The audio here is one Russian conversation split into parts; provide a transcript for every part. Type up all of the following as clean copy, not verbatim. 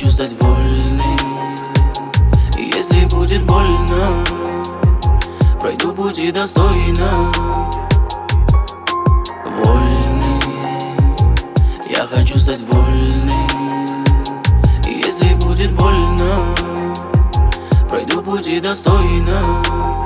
хочу стать вольным, и если будет больно, пройду пути достойно. Вольный, я хочу стать вольным, и если будет больно, пройду пути достойно.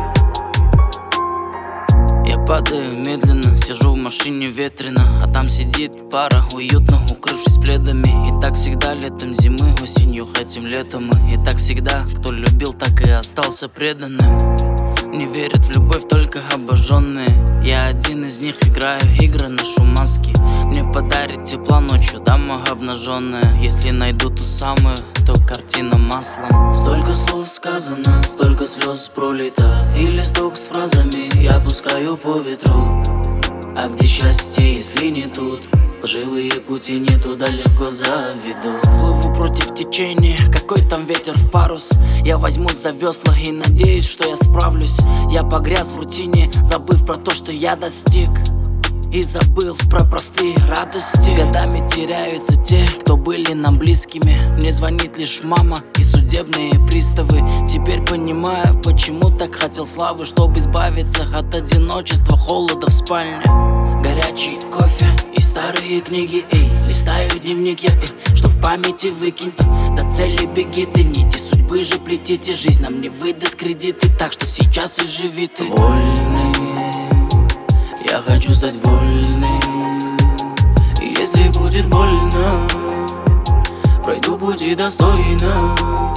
Я падаю медленно, сижу в машине ветрено, а там сидит пара, уютно укрывшись пледами. И так всегда летом, зимы, осенью, хотим летом мы. И так всегда, кто любил, так и остался преданным. Не верят в любовь только обожженные. Я один из них, играю игры, ношу маски. Мне подарит тепла ночью дама обнаженная. Если найду ту самую, то картина маслом. Столько слов сказано, столько слез пролито, и листок с фразами я пускаю по ветру. А где счастье, если не тут? Живые пути не туда легко заведут. Плыву против течения, какой там ветер в парус. Я возьмусь за весла и надеюсь, что я справлюсь. Я погряз в рутине, забыв про то, что я достиг, и забыл про простые радости. Годами теряются те, кто были нам близкими. Мне звонит лишь мама и судебные приставы. Теперь понимаю, почему так хотел славы, чтобы избавиться от одиночества, холода в спальне. Горячий кофе и старые книги, листаю дневник я, что в памяти выкинь. До цели беги ты, нити судьбы же плетите. Жизнь нам не выдаст кредиты, так что сейчас и живи ты. Вольный, я хочу стать вольным, и если будет больно, пройду пути достойно.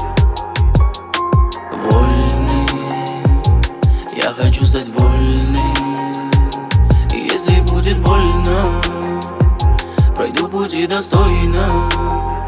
Вольный, я хочу стать вольным, и если будет больно, пройду пути достойно.